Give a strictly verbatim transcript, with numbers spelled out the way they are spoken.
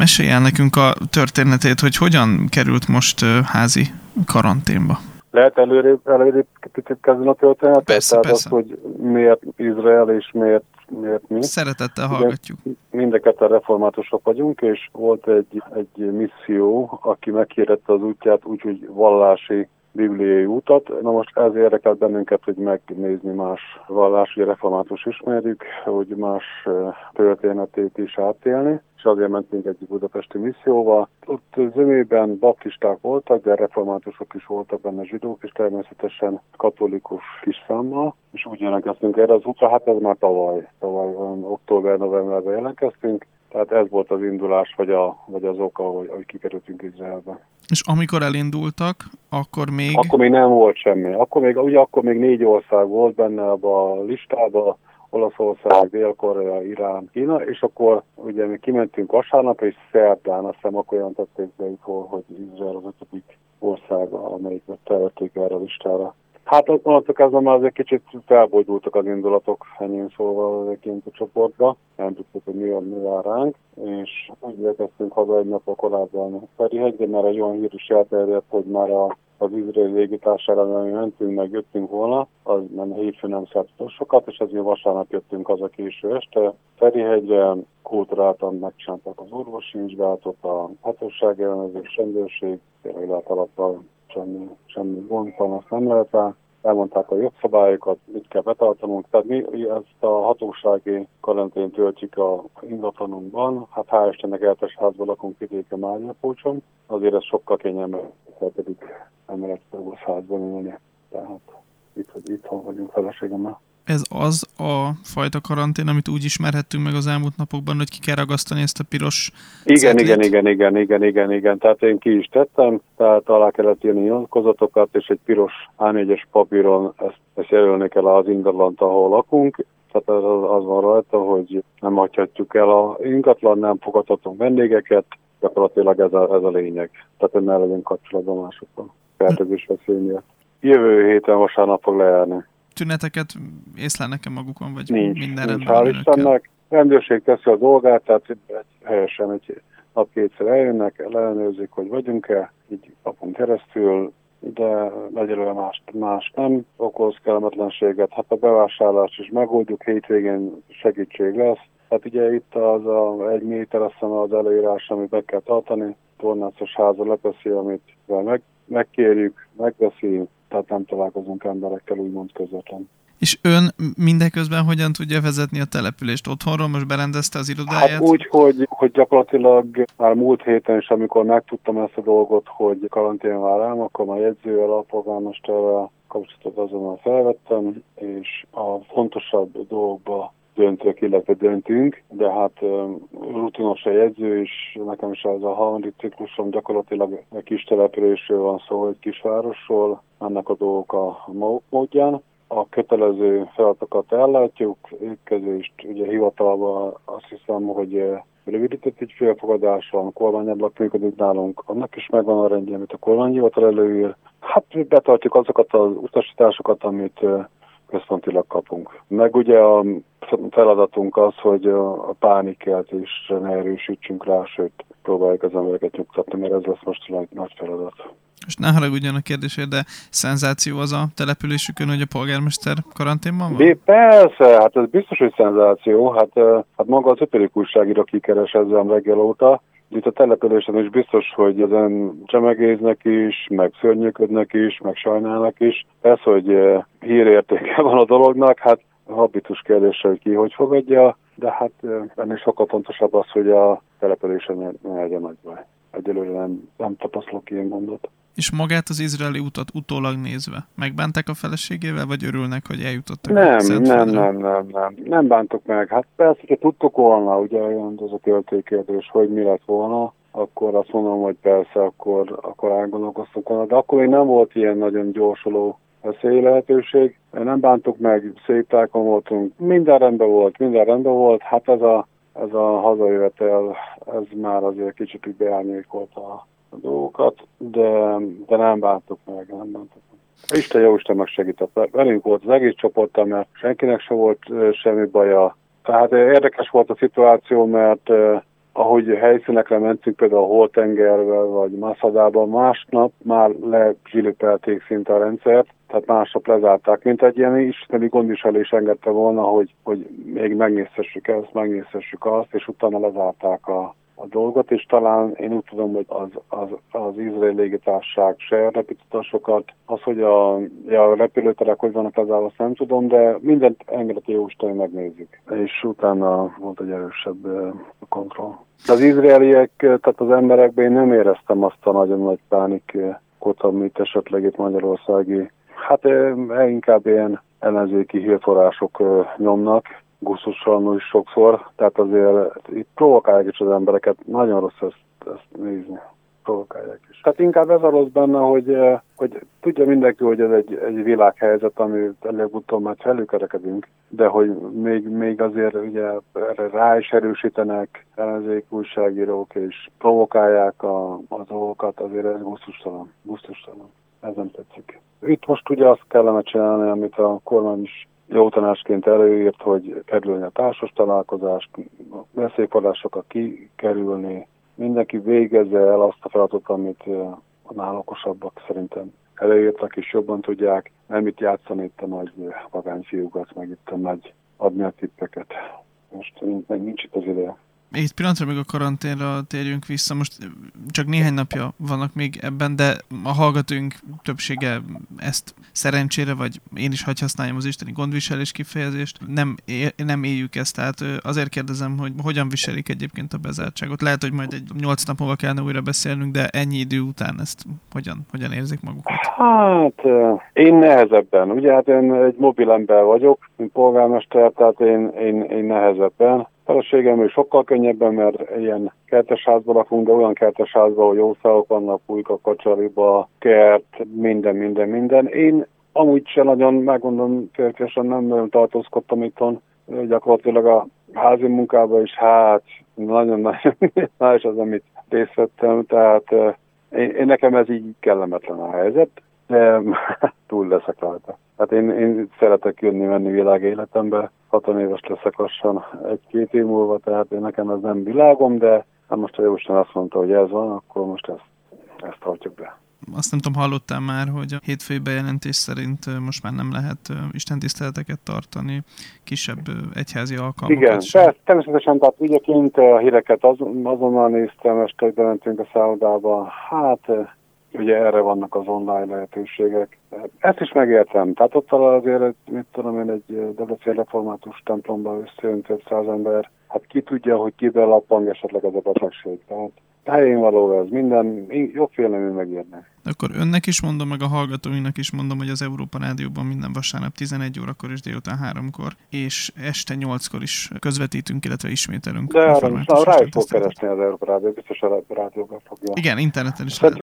mesélj el nekünk a történetét, hogy hogyan került most házi karanténba. Lehet előrébb, előrébb kicsit kezdeni a történetet? Persze, Tehát persze. az, hogy miért Izrael és miért, miért mi. Szeretettel hallgatjuk. Mind a ketten reformátusok vagyunk, és volt egy, egy misszió, aki meghirdette az útját úgy, hogy vallási bibliai útat. Na most ez érdekelt bennünket, hogy megnézni más vallási református ismerjük, hogy más történetét is átélni, és azért mentünk egy budapesti misszióval. Ott zömében baptisták voltak, de reformátusok is voltak benne, zsidók, és természetesen katolikus kis számmal, és úgy jelentkeztünk erre az útra, hát ez már tavaly, tavaly október-novemberben jelentkeztünk. Tehát ez volt az indulás, vagy, a, vagy az oka, hogy, hogy kikerültünk Izraelbe. És amikor elindultak, akkor még... Akkor még nem volt semmi. Akkor még, ugye akkor még négy ország volt benne a listában, Olaszország, Dél-Korea, Irán, Kína, és akkor ugye mi kimentünk vasárnap, és szerdán azt hiszem akkor jelentették be, hogy Izrael az ötödik ország, amelyiket felvették erre a listára. Hát onnantól kezdve már azért kicsit felbojdultak az indulatok, ennyi szóval azért a csoportba. Nem tudtuk, hogy mi, mi vár ránk, és úgy érkeztünk haza egy nap a korábban Ferihegyre, mert egy olyan hír is elterjedt, hogy már a, az izraeli légitársaságra mi mentünk, meg jöttünk volna, az nem hétfőn nem szállt sokat, és ezért vasárnap jöttünk haza késő este. Ferihegyre kulturáltan megcsináltak az orvosi vizsgálatot, a hatóság ellenőrzés, rendőrség, tényleg lehet alatt semmi, semmi gond, azt nem lehet rá. Elmondták a jogszabályokat, mit kell betartanunk. Tehát mi ezt a hatósági karantént töltjük a ingatlanunkban. Hát hál' Istennek eltes házban lakunk vidéken Máriapócson. Azért ez sokkal kényelmesebb, pedig emeletszerűs házban ülni. Tehát itt, hogy itthon vagyunk feleségemmel. Ez az a fajta karantén, amit úgy ismerhettünk meg az elmúlt napokban, hogy ki kell ragasztani ezt a piros igen, igen, igen, igen, igen, igen, igen. Tehát én ki is tettem, tehát alá kellett írni nyilatkozatokat, és egy piros á négyes papíron ezt, ezt jelölni kell az ingatlant, ahol lakunk. Tehát az, az van rajta, hogy nem hagyhatjuk el a ingatlan, nem fogadhatunk vendégeket, gyakorlatilag ez a, ez a lényeg. Tehát hogy ne legyen kapcsolatban másokkal. Fertőzés veszély miatt. Jövő héten vasárnap fog lejárni. Tüneteket észlelnek-e magukon, vagy nincs, minden nincs, rendben hál' Istennek. Rendőrség teszi a dolgát, tehát egy, helyesen egy nap kétszer eljönnek, ellenőrzik, hogy vagyunk-e, így kapunk keresztül, de egyelőre más, más nem okoz kellemetlenséget. Hát a bevásárlást is megoldjuk, hétvégén segítség lesz. Hát ugye itt az a egy méter, azt hiszem az előírás, amit meg kell tartani, tornácos háza lepeszi, amit meg, megkérjük, megveszi, tehát nem találkozunk emberekkel, úgymond közvetlen. És ön mindeközben hogyan tudja vezetni a települést? Otthonról most berendezte az irodáját? Hát úgy, hogy, hogy gyakorlatilag már múlt héten is, amikor megtudtam ezt a dolgot, hogy karantén vár rám, akkor már jegyzővel, a polgármesterrel kapcsolatot azonnal felvettem, és a fontosabb dolgokba döntök, illetve döntünk, de hát rutinos a jegyző is, nekem is ez a harmadik ciklusom, gyakorlatilag egy kis településről van szó, egy kisvárosról, ennek a dolgok a maguk módján. A kötelező feladatokat ellátjuk, étkezést, ugye hivatalban azt hiszem, hogy rövidített ügyfélfogadás van, kormányablak működik nálunk, annak is megvan a rendje, amit a kormányhivatal előír. Hát betartjuk azokat az utasításokat, amit központilag kapunk. Meg ugye a feladatunk az, hogy a pánikkeltésre ne erősítsünk rá, sőt próbáljuk az embereket nyugtatni, mert ez lesz most egy nagy feladat. Most ne haragudjon a kérdésért, de szenzáció az a településükön, hogy a polgármester karanténban van? De persze, hát ez biztos, hogy szenzáció. Hát, hát maga az ötödik újságíró kikeres ezzel reggel óta. Itt a településen is biztos, hogy ezen csemegéznek is, meg szörnyűködnek is, meg sajnálnak is. Persze, hogy hírértéke van a dolognak, hát habitus kérdése, hogy ki hogy fogadja, de hát ennél sokkal fontosabb az, hogy a településen ne legyen nagy baj. Egyelőre nem, nem tapasztalok ilyen gondot. És magát az izraeli utat utólag nézve megbánták a feleségével, vagy örülnek, hogy eljutottak? Nem, nem, nem, nem, nem. Nem bántuk meg. Hát persze, hogy tudtuk volna, ugye az a költségkérdés, hogy mi lett volna, akkor azt mondom, hogy persze, akkor, akkor elgondolkoztunk volna. De akkor még nem volt ilyen nagyon gyorsuló veszély lehetőség. Nem bántuk meg, szép tájkon voltunk. Minden rendben volt, minden rendben volt. Hát ez a, ez a hazajövetel, ez már azért kicsit úgy beárnyékolta a a dolgokat, de, de nem bántuk meg, nem bántuk meg. Isten jó Isten megsegített. Velünk volt az egész csoporttal, mert senkinek se volt semmi baja. Tehát érdekes volt a szituáció, mert ahogy helyszínekre mentünk, például a Holtengerbe vagy Masadában, másnap már lezsilipelték szinte a rendszert, tehát másnap lezárták, mint egy ilyen isteni gondviselés engedte volna, hogy, hogy még megnézhessük ezt, megnézhessük azt, és utána lezárták a, a dolgot, és talán én úgy tudom, hogy az, az, az izraeli légitársaság se repített sokat. Az, hogy a, a repülőterek hogy vannak lezárva, azt nem tudom, de mindent engedett jóisten, megnézzük. És utána volt egy erősebb uh, kontroll. Az izraeliek, tehát az emberekben én nem éreztem azt a nagyon nagy pánikot, amit esetleg itt magyarországi, hát uh, inkább ilyen ellenzéki hírforrások uh, nyomnak, gusztustalanul is sokszor, tehát azért itt provokálják is az embereket, nagyon rossz ezt, ezt nézni, provokálják is. Tehát inkább ez a rossz benne, hogy, hogy tudja mindenki, hogy ez egy, egy világhelyzet, ami előbb-utóbb már felülkerekedünk, de hogy még, még azért ugye erre rá is erősítenek ellenzéki újságírók, és provokálják a, a dolgokat, azért ez gusztustalan, gusztustalan. Ez nem tetszik. Itt most ugye azt kellene csinálni, amit a kormány is jó tanácsként előírt, hogy kerülni a társas találkozást, beszélforrásokat kikerülni, mindenki végezze el azt a feladatot, amit annál okosabbak szerintem előírtak, és jobban tudják, nem itt játszani itt a nagy vagányfiúkat, meg itt a nagy adni a tippeket. Most meg nincs itt az ideje. Egy pillanatra még a karanténra térjünk vissza. Most csak néhány napja vannak még ebben, de a hallgatóink többsége ezt szerencsére, vagy én is hagy használjam az isteni gondviselés kifejezést, nem, é- nem éljük ezt. Tehát azért kérdezem, hogy hogyan viselik egyébként a bezártságot. Lehet, hogy majd egy nyolc nap múlva kellene újra beszélnünk, de ennyi idő után ezt hogyan, hogyan érzik magukat? Hát én nehezebben. Ugye hát én egy mobil ember vagyok, mint polgármester, tehát én, én, én nehezebben. A feleségem is sokkal könnyebben, mert ilyen kertesházban lakunk, de olyan kertesházban, hogy jószágok vannak, pulyka, kacsariba, kert, minden, minden, minden. Én amúgy sem nagyon, megmondom férfiasan, nem nagyon tartózkodtam itthon, gyakorlatilag a házi munkában is, hát nagyon-nagyon más az, amit részt vettem, tehát én, én nekem ez így kellemetlen a helyzet, de túl leszek rajta. Hát én, én szeretek jönni-menni világéletembe, hatvan éves leszek lassan egy-két év múlva, tehát én nekem ez nem világom, de hát most a Jóisten azt mondta, hogy ez van, akkor most ezt, ezt tartjuk be. Azt nem tudom, hallottál már, hogy a hétfői bejelentés szerint most már nem lehet istentiszteleteket tartani, kisebb egyházi alkalmakat. Igen, persze, természetesen, tehát ügyeként a híreket az, azonnal néztem, este, hogy bementünk a szállodába, hát ugye erre vannak az online lehetőségek. Ezt is megértem. Tehát ott azért, mit tudom én, egy Debrecen református templomban összejön több száz ember. Hát ki tudja, hogy kiben lappang esetleg ez a betegség. Tehát helyén való ez. Minden jobb vélemény megérne. Akkor önnek is mondom, meg a hallgatóinknak is mondom, hogy az Európa Rádióban minden vasárnap tizenegy órakor és délután háromkor, és este nyolckor is közvetítünk, illetve ismételünk. De arra rájuk fog keresni az Európa Rádió, biztos a rádióban fogja. Igen, interneten is lehet.